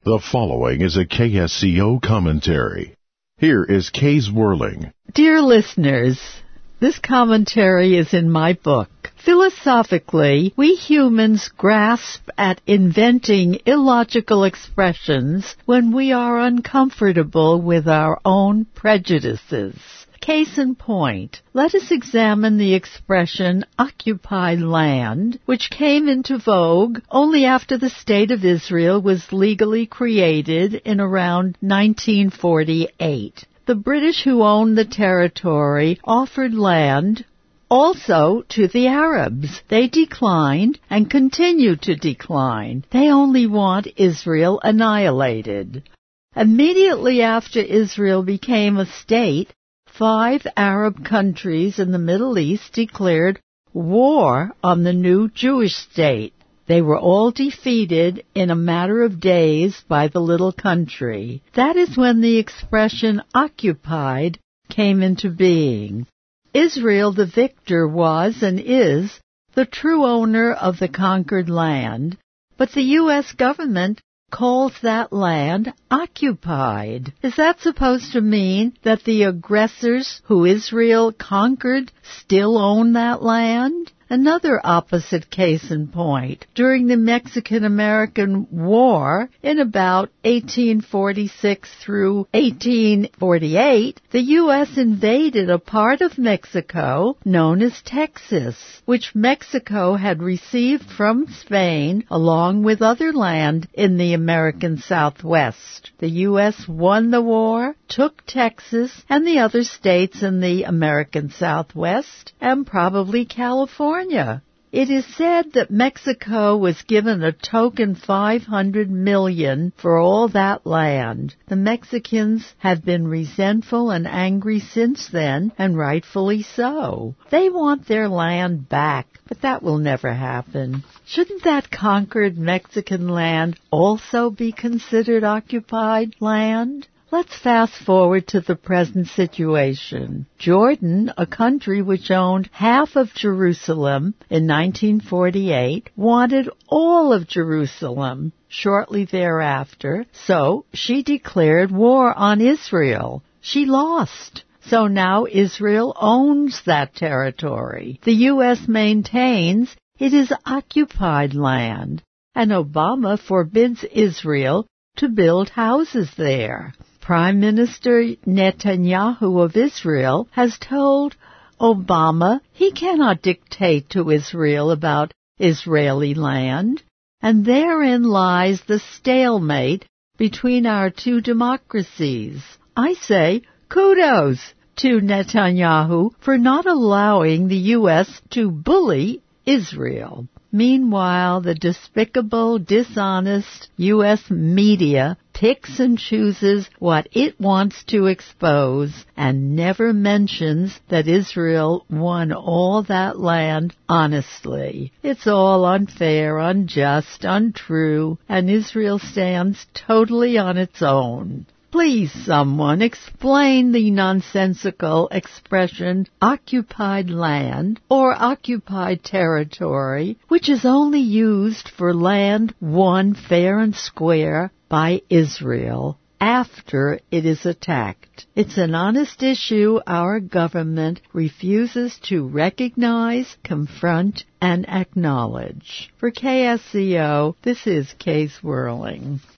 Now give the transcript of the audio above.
The following is a KSCO commentary. Here is Kay's Whirling. Dear listeners, this commentary is in my book. Philosophically, we humans grasp at inventing illogical expressions when we are uncomfortable with our own prejudices. Case in point, let us examine the expression occupied land, which came into vogue only after the State of Israel was legally created in around 1948. The British who owned the territory offered land also to the Arabs. They declined and continue to decline. They only want Israel annihilated. Immediately after Israel became a state, 5 Arab countries in the Middle East declared war on the new Jewish state. They were all defeated in a matter of days by the little country. That is when the expression occupied came into being. Israel, the victor, was and is the true owner of the conquered land, but the U.S. government calls that land occupied. Is that supposed to mean that the aggressors who Israel conquered still own that land? Another opposite case in point. During the Mexican-American War in about 1846 through 1848, the U.S. invaded a part of Mexico known as Texas, which Mexico had received from Spain along with other land in the American Southwest. The U.S. won the war, took Texas and the other states in the American Southwest, and probably California. It is said that Mexico was given a token $500 million for all that land. The Mexicans have been resentful and angry since then, and rightfully so. They want their land back, but that will never happen. Shouldn't that conquered Mexican land also be considered occupied land? Let's fast forward to the present situation. Jordan, a country which owned half of Jerusalem in 1948, wanted all of Jerusalem shortly thereafter, so she declared war on Israel. She lost. So now Israel owns that territory. The U.S. maintains it is occupied land, and Obama forbids Israel to build houses there. Prime Minister Netanyahu of Israel has told Obama he cannot dictate to Israel about Israeli land, and therein lies the stalemate between our two democracies. I say kudos to Netanyahu for not allowing the U.S. to bully Israel. Meanwhile, the despicable, dishonest U.S. media picks and chooses what it wants to expose and never mentions that Israel won all that land honestly. It's all unfair, unjust, untrue, and Israel stands totally on its own. Please, someone, explain the nonsensical expression occupied land or occupied territory, which is only used for land won fair and square by Israel after it is attacked. It's an honest issue our government refuses to recognize, confront, and acknowledge. For KSCO, this is Kay's Whirling.